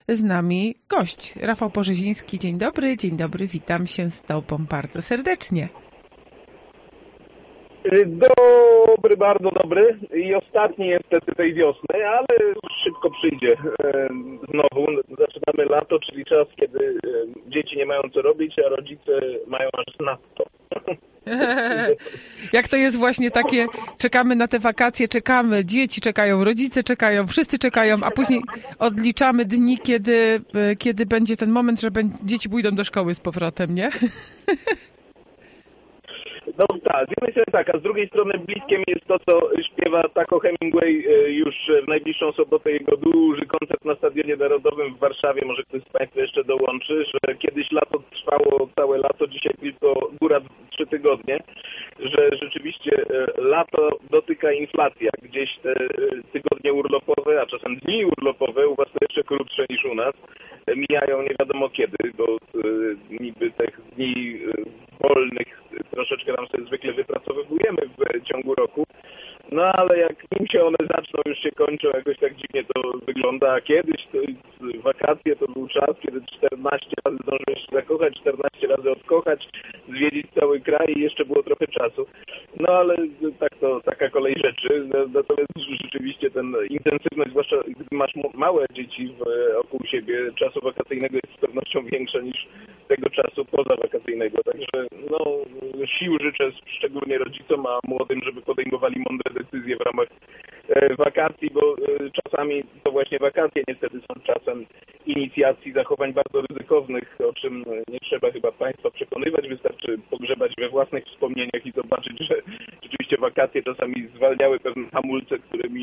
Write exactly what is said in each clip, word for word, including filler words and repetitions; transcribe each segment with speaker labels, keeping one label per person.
Speaker 1: z nami gość. Rafał Porzeziński, dzień dobry, dzień dobry, witam się z Tobą bardzo serdecznie.
Speaker 2: Dobry, bardzo dobry i ostatni niestety tej wiosny, ale szybko przyjdzie. Znowu zaczynamy lato, czyli czas, kiedy dzieci nie mają co robić, a rodzice mają aż nadto.
Speaker 1: Jak to jest właśnie takie, czekamy na te wakacje, czekamy, dzieci czekają, rodzice czekają, wszyscy czekają, a później odliczamy dni, kiedy, kiedy będzie ten moment, że dzieci pójdą do szkoły z powrotem, nie?
Speaker 2: No tak, z jednej strony tak, a z drugiej strony bliskie mi jest to, co śpiewa Taco Hemingway już w najbliższą sobotę, jego duży koncert na Stadionie Narodowym w Warszawie, może ktoś z Państwa jeszcze dołączy, że kiedyś lato trwało całe lato, dzisiaj tylko góra trzy tygodnie, że rzeczywiście lato dotyka inflacja, gdzieś te tygodnie urlopowe, a czasem dni urlopowe, u Was to jeszcze krótsze niż u nas, mijają nie wiadomo kiedy, bo niby tych dni wolnych troszeczkę tam sobie zwykle wypracowujemy w ciągu roku, no ale jak nim się one zaczną, już się kończą, jakoś tak dziwnie to wygląda, a kiedyś to wakacje to był czas, kiedy czternaście razy zdążyłeś się zakochać, czternaście razy odkochać, zwiedzić cały kraj i jeszcze było trochę czasu. No ale tak to, taka kolej rzeczy, natomiast rzeczywiście ten intensywność, zwłaszcza gdy masz małe dzieci wokół siebie, czasu wakacyjnego jest z pewnością większa niż tego czasu pozawakacyjnego, także no sił życzę szczególnie rodzicom, a młodym, żeby podejmowali mądre decyzje w ramach wakacji, bo czasami to właśnie wakacje niestety są czasem inicjacji zachowań bardzo ryzykownych, o czym nie trzeba chyba Państwa przekonywać, wystarczy pogrzebać we własnych wspomnieniach i zobaczyć, że rzeczywiście wakacje czasami zwalniały pewne hamulce, którymi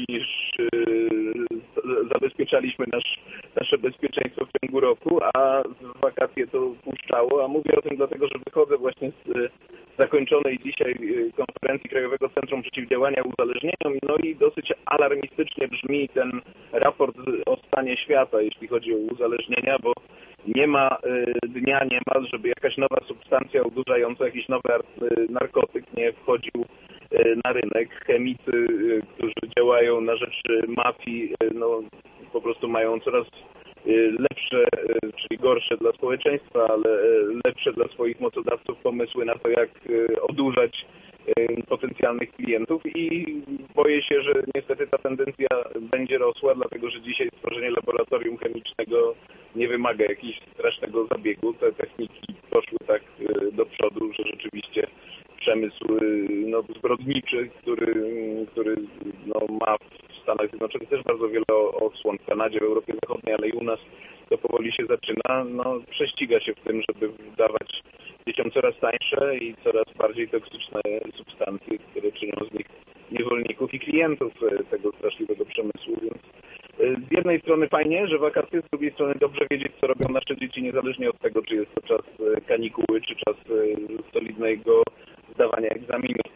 Speaker 2: zabezpieczaliśmy nasz, nasze bezpieczeństwo w ciągu roku, a wakacje to puszczało, a mówię o tym dlatego, że wychodzę właśnie z zakończonej dzisiaj konferencji Krajowego Centrum Przeciwdziałania Uzależnieniom, no i dosyć alarmistycznie brzmi ten raport o stanie świata, jeśli chodzi o uzależnienia, bo nie ma dnia niemal, żeby jakaś nowa substancja odurzająca, jakiś nowy narkotyk nie wchodził na rynek. Chemicy, którzy działają na rzecz mafii, no po prostu mają coraz lepsze, czyli gorsze dla społeczeństwa, ale lepsze dla swoich mocodawców pomysły na to, jak odurzać potencjalnych klientów i boję się, że niestety ta tendencja będzie rosła, dlatego że dzisiaj stworzenie laboratorium chemicznego nie wymaga jakiegoś strasznego zabiegu. Te techniki poszły tak do przodu, że rzeczywiście przemysł no, zbrodniczy, który, który no, ma w Stanach Zjednoczonych też bardzo wiele odsłon, w Kanadzie, w Europie Zachodniej, ale i u nas to powoli się zaczyna, no, prześciga się w tym, żeby dawać dzieciom coraz tańsze i coraz bardziej toksyczne substancje, które czynią z nich niewolników i klientów tego straszliwego przemysłu, więc z jednej strony fajnie, że wakacje, z drugiej strony dobrze wiedzieć, co robią nasze dzieci, niezależnie od tego, czy jest to czas kanikuły, czy czas solidnego zdawania egzaminów.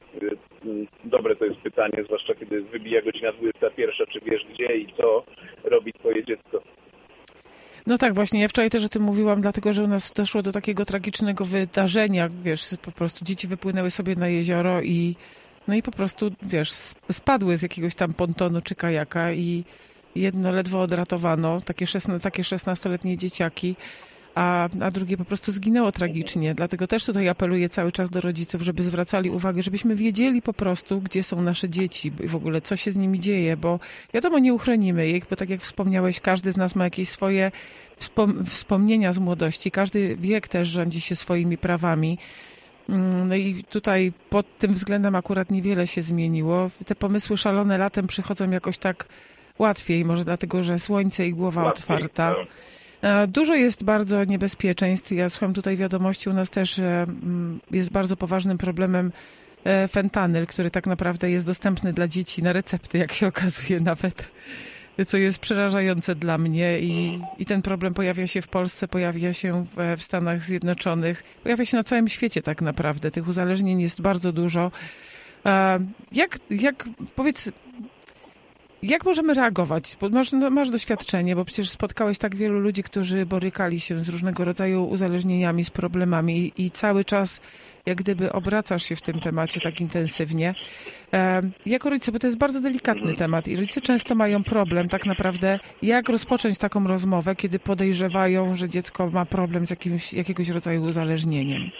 Speaker 2: Dobre to jest pytanie, zwłaszcza kiedy wybija godzina dwudziesta pierwsza, czy wiesz gdzie i co robi twoje dziecko.
Speaker 1: No tak, właśnie, ja wczoraj też o tym mówiłam, dlatego, że u nas doszło do takiego tragicznego wydarzenia, wiesz, po prostu dzieci wypłynęły sobie na jezioro i no i po prostu, wiesz, spadły z jakiegoś tam pontonu czy kajaka i jedno ledwo odratowano, takie, szesna, takie szesnastoletnie dzieciaki, a, a drugie po prostu zginęło tragicznie. Dlatego też tutaj apeluję cały czas do rodziców, żeby zwracali uwagę, żebyśmy wiedzieli po prostu, gdzie są nasze dzieci i w ogóle co się z nimi dzieje, bo wiadomo, nie uchronimy ich, bo tak jak wspomniałeś, każdy z nas ma jakieś swoje wspom- wspomnienia z młodości, każdy wiek też rządzi się swoimi prawami. No i tutaj pod tym względem akurat niewiele się zmieniło. Te pomysły szalone latem przychodzą jakoś tak łatwiej, może dlatego, że słońce i głowa łatwiej, otwarta. Tak. Dużo jest bardzo niebezpieczeństw. Ja słucham tutaj wiadomości, u nas też jest bardzo poważnym problemem fentanyl, który tak naprawdę jest dostępny dla dzieci na recepty, jak się okazuje nawet, co jest przerażające dla mnie i, i ten problem pojawia się w Polsce, pojawia się w, w Stanach Zjednoczonych, pojawia się na całym świecie tak naprawdę. Tych uzależnień jest bardzo dużo. Jak, jak powiedz, Jak możemy reagować? Bo masz, no, masz doświadczenie, bo przecież spotkałeś tak wielu ludzi, którzy borykali się z różnego rodzaju uzależnieniami, z problemami i, i cały czas jak gdyby obracasz się w tym temacie tak intensywnie. E, jako rodzice, bo to jest bardzo delikatny temat i rodzice często mają problem tak naprawdę, jak rozpocząć taką rozmowę, kiedy podejrzewają, że dziecko ma problem z jakimś, jakiegoś rodzaju uzależnieniem.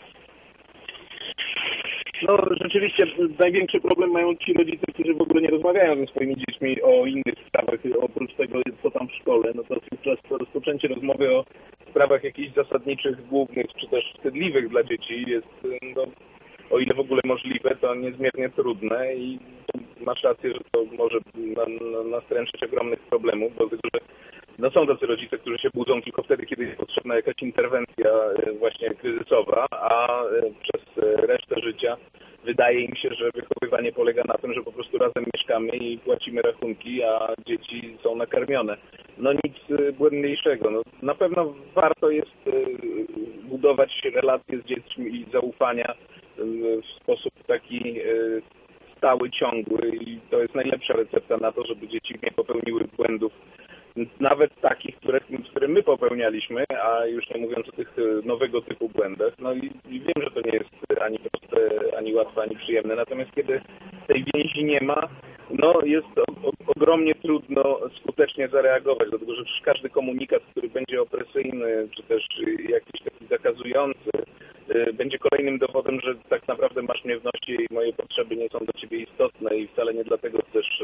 Speaker 2: No rzeczywiście największy problem mają ci rodzice, którzy w ogóle nie rozmawiają ze swoimi dziećmi o innych sprawach, oprócz tego, co tam w szkole. No to często rozpoczęcie rozmowy o sprawach jakichś zasadniczych, głównych, czy też wstydliwych dla dzieci jest, no, o ile w ogóle możliwe, to niezmiernie trudne i masz rację, że to może nastręczyć ogromnych problemów, bo że no są tacy rodzice, którzy się budzą tylko wtedy, kiedy jest potrzebna jakaś interwencja właśnie kryzysowa, a przez resztę życia wydaje im się, że wychowywanie polega na tym, że po prostu razem mieszkamy i płacimy rachunki, a dzieci są nakarmione. No nic błędniejszego. No, na pewno warto jest budować relacje z dziećmi i zaufania w sposób taki stały, ciągły i to jest najlepsza recepta na to, żeby dzieci nie popełniły błędów, nawet takich, które, które my popełnialiśmy, a już nie mówiąc o tych nowego typu błędach. No i, i wiem, że to nie jest ani proste, ani łatwe, ani przyjemne, natomiast kiedy tej więzi nie ma, no jest o, o, ogromnie trudno skutecznie zareagować, dlatego że każdy komunikat, który będzie opresyjny, czy też jakiś taki zakazujący, będzie kolejnym dowodem, że tak naprawdę masz mnie w nosie i moje potrzeby nie są dla ciebie istotne i wcale nie dlatego też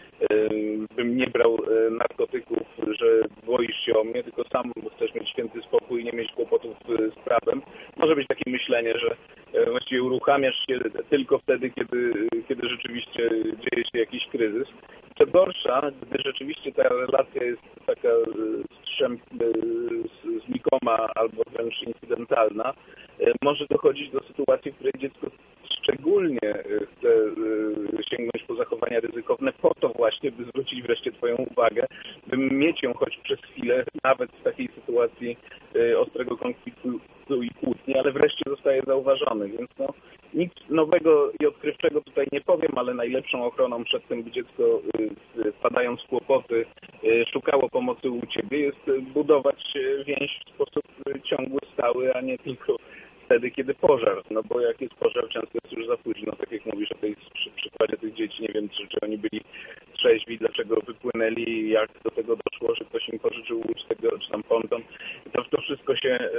Speaker 2: bym nie brał narkotyków, że boisz się o mnie, tylko sam chcesz mieć święty spokój i nie mieć kłopotów z prawem. Może być takie myślenie, że właściwie uruchamiasz się tylko wtedy, kiedy, kiedy rzeczywiście dzieje się jakiś kryzys. Co gorsza, gdy rzeczywiście ta relacja jest taka strzęp, znikoma albo wręcz incydentalna, może dochodzić do sytuacji, w której dziecko szczególnie chce sięgnąć po zachowania ryzykowne po to właśnie, by zwrócić wreszcie Twoją uwagę, by mieć ją choć przez chwilę, nawet w takiej sytuacji ostrego konfliktu i kłótni, ale wreszcie zostaje zauważony. Więc no, nic nowego i odkrywczego tutaj nie powiem, ale najlepszą ochroną przed tym, by dziecko wpadając w kłopoty szukało pomocy u Ciebie, jest budować więź w sposób ciągły, stały, a nie tylko wtedy, kiedy pożar. No bo jak jest pożar, często jest już za późno. Tak jak mówisz o tej przy, przykładzie tych dzieci, nie wiem, czy, czy oni byli trzeźwi, dlaczego wypłynęli, jak do tego doszło, że ktoś im pożyczył łódź tego, czy tam ponton. To, to wszystko się y,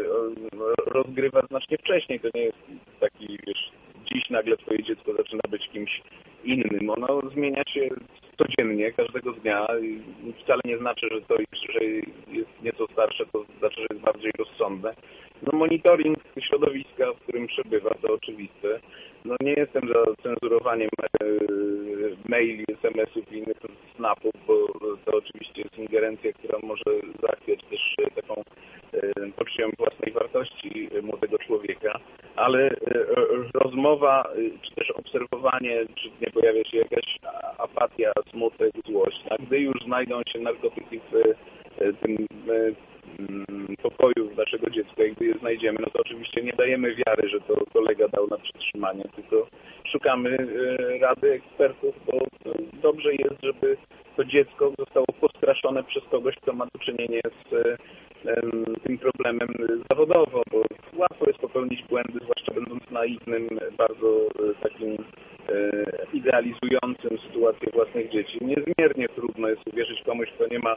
Speaker 2: rozgrywa znacznie wcześniej. To nie jest taki, wiesz, dziś nagle Twoje dziecko zaczyna być kimś innym. Ono zmienia się codziennie, każdego dnia. I wcale nie znaczy, że to, że jest nieco starsze, to znaczy, że jest bardziej rozsądne. No monitoring środowiska, w którym przebywa, to oczywiste. No nie jestem za cenzurowaniem e, maili, es em esów i innych snapów, bo to oczywiście jest ingerencja, która może zachwiać też taką e, poczuciem własnej wartości młodego człowieka, ale e, rozmowa, czy też obserwowanie, czy nie pojawia się jakaś apatia, smutek, złość, a gdy już znajdą się narkotyki w e, tym e, pokoju naszego dziecka i gdy je znajdziemy, no to oczywiście nie dajemy wiary, że to kolega dał na przetrzymanie, tylko szukamy rady ekspertów, bo dobrze jest, żeby to dziecko zostało postraszone przez kogoś, kto ma do czynienia z tym problemem zawodowo, bo łatwo jest popełnić błędy, zwłaszcza będąc naiwnym, bardzo takim idealizującym sytuację własnych dzieci. Niezmiernie trudno jest uwierzyć komuś, kto nie ma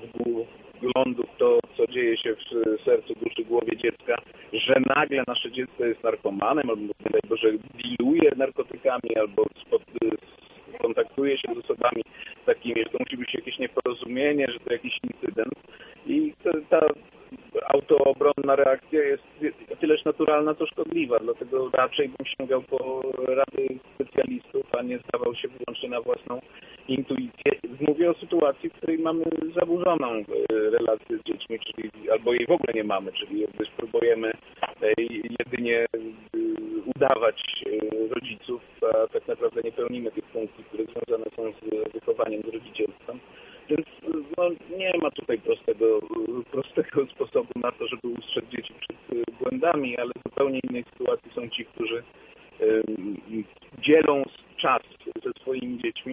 Speaker 2: wglądu w to, co dzieje się w sercu, duszy, głowie dziecka, że nagle nasze dziecko jest narkomanem, albo nie daj Boże, diluje narkotykami, albo spod, kontaktuje się z osobami takimi, że to musi być jakieś nieporozumienie, że to jakiś incydent. I ta, ta autoobronna reakcja jest tyleż naturalna, co szkodliwa. Dlatego raczej bym sięgał po rady specjalistów, a nie zdawał się wyłącznie na własną intuicję. Mówię o sytuacji, w której mamy zaburzoną relację z dziećmi, czyli albo jej w ogóle nie mamy, czyli jakby spróbujemy jedynie udawać rodziców, a tak naprawdę nie pełnimy tych funkcji, które związane są z wychowaniem, z rodzicielstwem. Więc no, nie ma tutaj prostego, prostego sposobu na to, żeby ustrzec dzieci przed błędami, ale w zupełnie innej sytuacji są ci, którzy um, dzielą czas ze swoimi dziećmi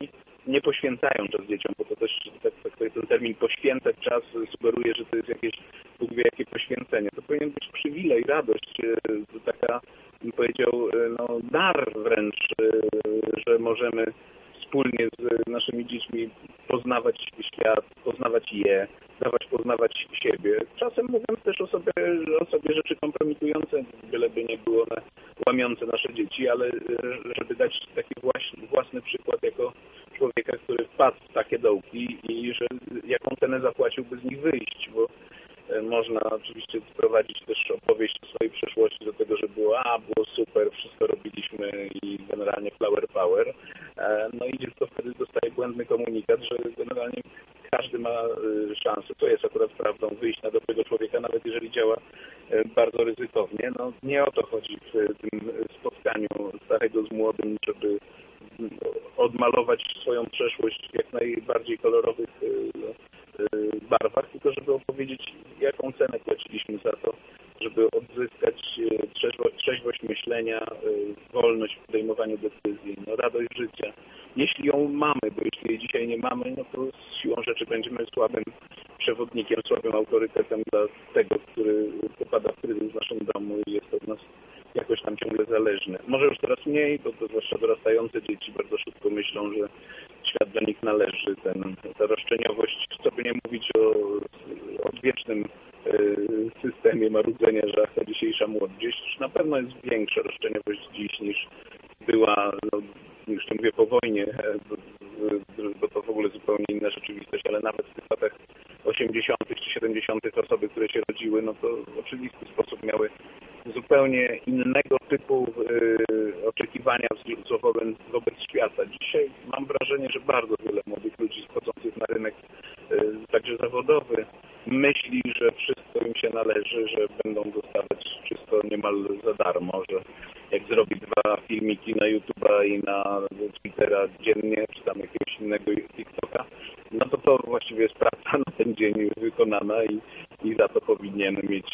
Speaker 2: nie poświęcają czas dzieciom, bo to też tak, tak, ten termin poświęcać czas sugeruje, że to jest jakieś, Bóg wie, jakie poświęcenie. To powinien być przywilej, radość, taka, bym powiedział, no, dar wręcz, że możemy wspólnie z naszymi dziećmi poznawać świat, poznawać je, dawać poznawać siebie. Czasem mówiąc też o sobie, o sobie rzeczy kompromitujące, byleby nie było one łamiące nasze dzieci, ale żeby dać taki własny, własny przykład jako człowieka, który wpadł w takie dołki i że jaką cenę zapłaciłby z nich wyjść, bo można oczywiście sprowadzić też opowieść o swojej przeszłości do tego, że było, a było super, wszystko robiliśmy i generalnie flower power. No i dziecko wtedy dostaje błędny komunikat, że generalnie każdy ma szansę, to jest akurat prawdą, wyjść na dobrego człowieka, nawet jeżeli działa bardzo ryzykownie. No nie o to chodzi w tym spotkaniu starego z młodym, żeby odmalować swoją przeszłość w jak najbardziej kolorowych barwach, tylko żeby opowiedzieć, jaką cenę płaciliśmy za to, żeby odzyskać trzeźwość, trzeźwość myślenia, wolność w podejmowaniu decyzji, no, radość życia. Jeśli ją mamy, bo jeśli jej dzisiaj nie mamy, no to z siłą rzeczy będziemy słabym przewodnikiem, słabym autorytetem dla tego, który popada w kryzys w naszym domu i jest od nas jakoś tam ciągle zależny. Może już coraz mniej, bo to zwłaszcza dorastające dzieci bardzo szybko myślą, że świat do nich należy. Ten, ta roszczeniowość, co by nie mówić o odwiecznym systemie marudzenia, że ta dzisiejsza młodzież na pewno jest większa roszczeniowość dziś niż była, no, już nie mówię po wojnie, bo to w ogóle zupełnie inna rzeczywistość, ale nawet w tych latach osiemdziesiątych czy siedemdziesiątych osoby, które się rodziły, no to w oczywisty sposób miały zupełnie innego typu y, oczekiwania wobec, wobec świata. Dzisiaj mam wrażenie, że bardzo wiele młodych ludzi wchodzących na rynek, y, także zawodowy, myśli, że wszystko im się należy, że będą dostawać wszystko niemal za darmo, że jak zrobi dwa filmiki na YouTube'a i na Twittera dziennie, czy tam jakiegoś innego TikToka, no to to właściwie jest praca na ten dzień wykonana i, i za to powinien mieć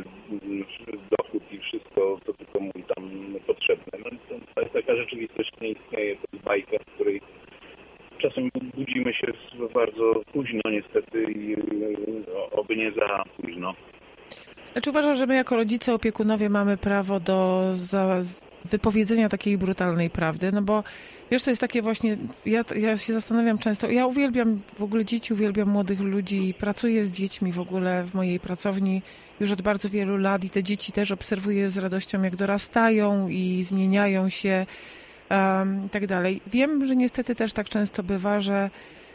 Speaker 2: dochód i wszystko, co tylko mu tam potrzebne. No to jest taka rzeczywistość, nie istnieje, to jest bajka, w której czasem budzimy się bardzo późno niestety i oby nie za późno.
Speaker 1: Czy uważasz, że my jako rodzice, opiekunowie mamy prawo do za, wypowiedzenia takiej brutalnej prawdy? No bo wiesz, to jest takie właśnie, ja, ja się zastanawiam często, ja uwielbiam w ogóle dzieci, uwielbiam młodych ludzi, pracuję z dziećmi w ogóle w mojej pracowni już od bardzo wielu lat i te dzieci też obserwuję z radością, jak dorastają i zmieniają się um, i tak dalej. Wiem, że niestety też tak często bywa, że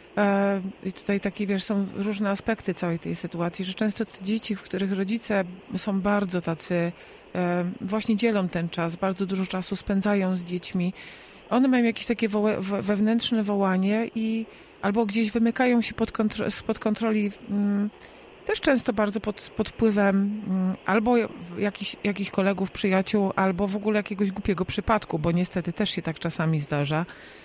Speaker 1: i tutaj takie, wiesz, są różne aspekty całej tej sytuacji, że często te dzieci, w których rodzice są bardzo tacy, właśnie dzielą ten czas, bardzo dużo czasu spędzają z dziećmi, one mają jakieś takie woła, wewnętrzne wołanie i albo gdzieś wymykają się pod kontro, spod kontroli m, też często bardzo pod, pod wpływem m, albo jakichś, jakichś kolegów, przyjaciół, albo w ogóle jakiegoś głupiego przypadku, bo niestety też się tak czasami zdarza.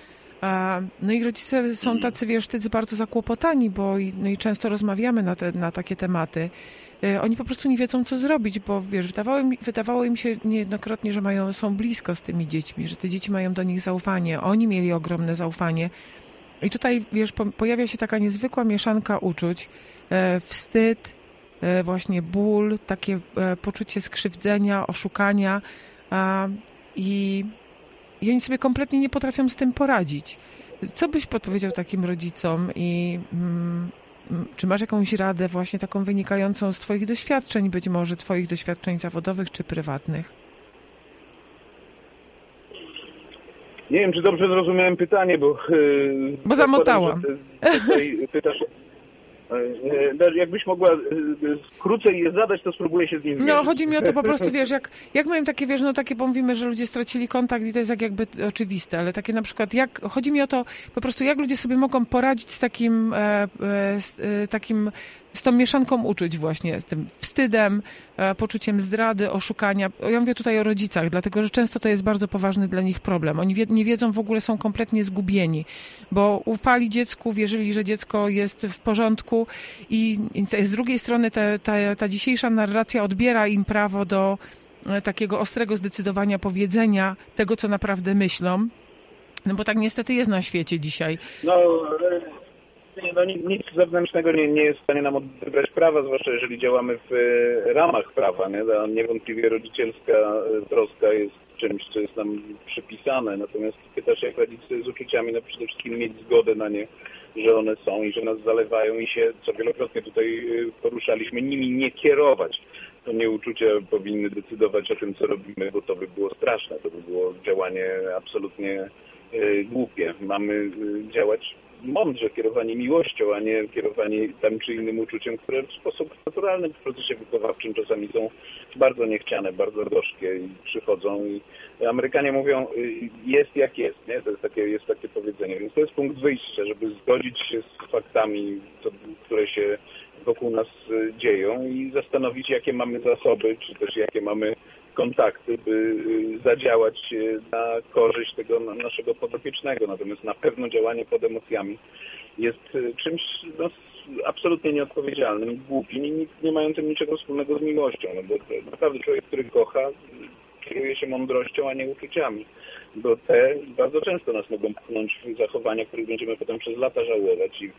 Speaker 1: No i rodzice są tacy, wiesz, tacy bardzo zakłopotani, bo no i często rozmawiamy na, te, na takie tematy. Oni po prostu nie wiedzą, co zrobić, bo wiesz, wydawało im, wydawało im się niejednokrotnie, że mają, są blisko z tymi dziećmi, że te dzieci mają do nich zaufanie. Oni mieli ogromne zaufanie. I tutaj, wiesz, po, pojawia się taka niezwykła mieszanka uczuć, e, wstyd, e, właśnie ból, takie e, poczucie skrzywdzenia, oszukania a, i I oni sobie kompletnie nie potrafią z tym poradzić. Co byś podpowiedział takim rodzicom i mm, czy masz jakąś radę właśnie taką wynikającą z twoich doświadczeń, być może twoich doświadczeń zawodowych czy prywatnych?
Speaker 2: Nie wiem, czy dobrze zrozumiałem pytanie, bo... Yy,
Speaker 1: bo zamotałam.
Speaker 2: Tutaj pytasz... Jakbyś mogła krócej je zadać, to spróbuję się z nim zmierzyć.
Speaker 1: No, chodzi mi o to po prostu, wiesz, jak, jak mają takie, wiesz, no takie, bo mówimy, że ludzie stracili kontakt i to jest jak jakby oczywiste, ale takie na przykład, jak, chodzi mi o to po prostu, jak ludzie sobie mogą poradzić z takim, e, z, e, takim, z tą mieszanką uczuć właśnie, z tym wstydem, e, poczuciem zdrady, oszukania. Ja mówię tutaj o rodzicach, dlatego, że często to jest bardzo poważny dla nich problem. Oni wie, nie wiedzą w ogóle, są kompletnie zgubieni, bo ufali dziecku, wierzyli, że dziecko jest w porządku i, i z drugiej strony ta, ta, ta dzisiejsza narracja odbiera im prawo do takiego ostrego zdecydowania, powiedzenia tego, co naprawdę myślą. No bo tak niestety jest na świecie dzisiaj.
Speaker 2: No, no nic zewnętrznego nie, nie jest w stanie nam odebrać prawa, zwłaszcza jeżeli działamy w ramach prawa. Nie? Niewątpliwie rodzicielska troska jest czymś, co jest nam przypisane. Natomiast pytasz, jak radzić sobie z uczuciami, no przede wszystkim mieć zgodę na nie, że one są i że nas zalewają i się, co wielokrotnie tutaj poruszaliśmy, nimi nie kierować. To nie uczucia powinny decydować o tym, co robimy, bo to by było straszne, to by było działanie absolutnie głupie. Mamy działać mądrze, kierowani miłością, a nie kierowani tym czy innym uczuciem, które w sposób naturalny w procesie wychowawczym czasami są bardzo niechciane, bardzo gorzkie i przychodzą. I Amerykanie mówią, jest jak jest, nie? To jest takie, jest takie powiedzenie. Więc to jest punkt wyjścia, żeby zgodzić się z faktami, które się wokół nas dzieją i zastanowić, jakie mamy zasoby, czy też jakie mamy kontakty, by zadziałać na korzyść tego naszego podopiecznego. Natomiast na pewno działanie pod emocjami jest czymś no, absolutnie nieodpowiedzialnym i głupim i nie, nie mającym niczego wspólnego z miłością. No bo naprawdę człowiek, który kocha, kieruje się mądrością, a nie uczuciami. Bo te bardzo często nas mogą pchnąć w zachowania, których będziemy potem przez lata żałować i w...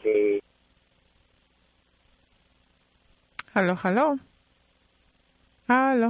Speaker 1: Halo, halo? Halo?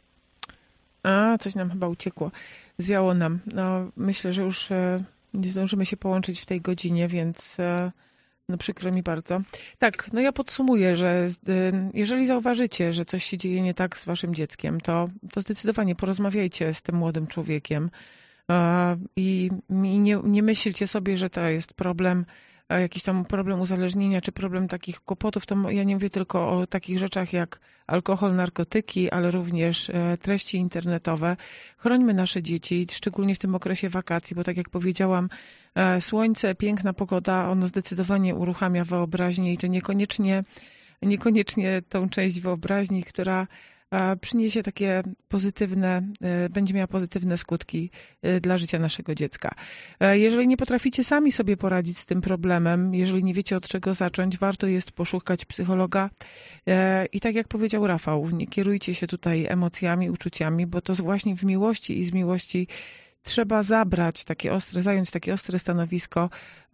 Speaker 1: A, coś nam chyba uciekło. Zwiało nam. No, myślę, że już e, nie zdążymy się połączyć w tej godzinie, więc e, no przykro mi bardzo. Tak, no ja podsumuję, że e, jeżeli zauważycie, że coś się dzieje nie tak z waszym dzieckiem, to, to zdecydowanie porozmawiajcie z tym młodym człowiekiem e, i, i nie, nie myślcie sobie, że to jest problem, jakiś tam problem uzależnienia, czy problem takich kłopotów, to ja nie mówię tylko o takich rzeczach jak alkohol, narkotyki, ale również treści internetowe. Chrońmy nasze dzieci, szczególnie w tym okresie wakacji, bo tak jak powiedziałam, słońce, piękna pogoda, ono zdecydowanie uruchamia wyobraźnię i to niekoniecznie, niekoniecznie tą część wyobraźni, która przyniesie takie pozytywne, będzie miała pozytywne skutki dla życia naszego dziecka. Jeżeli nie potraficie sami sobie poradzić z tym problemem, jeżeli nie wiecie od czego zacząć, warto jest poszukać psychologa i tak jak powiedział Rafał, nie kierujcie się tutaj emocjami, uczuciami, bo to właśnie w miłości i z miłości trzeba zabrać takie ostre, zająć takie ostre stanowisko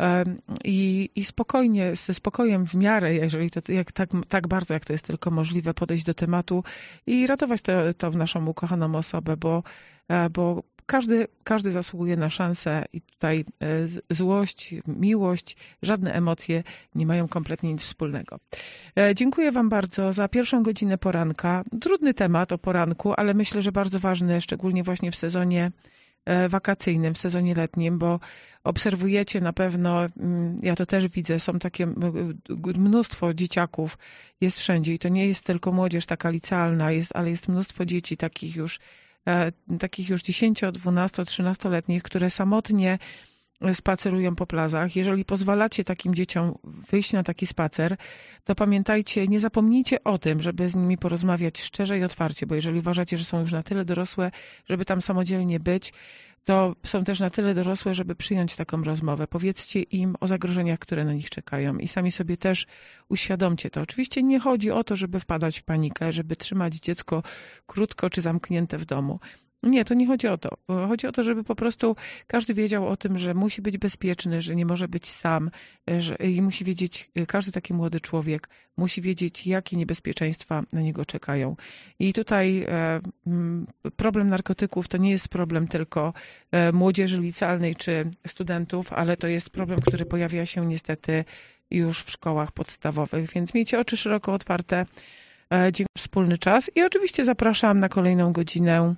Speaker 1: i, i spokojnie, ze spokojem w miarę, jeżeli to jak, tak, tak bardzo, jak to jest tylko możliwe, podejść do tematu i ratować to, to w naszą ukochaną osobę, bo, bo każdy, każdy zasługuje na szansę i tutaj złość, miłość, żadne emocje nie mają kompletnie nic wspólnego. Dziękuję wam bardzo za pierwszą godzinę poranka. Trudny temat o poranku, ale myślę, że bardzo ważny, szczególnie właśnie w sezonie wakacyjnym, w sezonie letnim, bo obserwujecie na pewno, ja to też widzę, są takie mnóstwo dzieciaków, jest wszędzie i to nie jest tylko młodzież taka licealna, jest, ale jest mnóstwo dzieci takich już, takich już dziesięcio, dwunasto, trzynastoletnich, które samotnie spacerują po plazach. Jeżeli pozwalacie takim dzieciom wyjść na taki spacer, to pamiętajcie, nie zapomnijcie o tym, żeby z nimi porozmawiać szczerze i otwarcie, bo jeżeli uważacie, że są już na tyle dorosłe, żeby tam samodzielnie być, to są też na tyle dorosłe, żeby przyjąć taką rozmowę. Powiedzcie im o zagrożeniach, które na nich czekają i sami sobie też uświadomcie to. Oczywiście nie chodzi o to, żeby wpadać w panikę, żeby trzymać dziecko krótko czy zamknięte w domu. Nie, to nie chodzi o to. Chodzi o to, żeby po prostu każdy wiedział o tym, że musi być bezpieczny, że nie może być sam że, i musi wiedzieć, każdy taki młody człowiek musi wiedzieć, jakie niebezpieczeństwa na niego czekają. I tutaj e, problem narkotyków to nie jest problem tylko e, młodzieży licealnej czy studentów, ale to jest problem, który pojawia się niestety już w szkołach podstawowych. Więc miejcie oczy szeroko otwarte. E, dziękuję za wspólny czas i oczywiście zapraszam na kolejną godzinę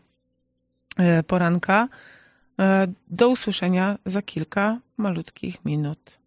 Speaker 1: poranka. Do usłyszenia za kilka malutkich minut.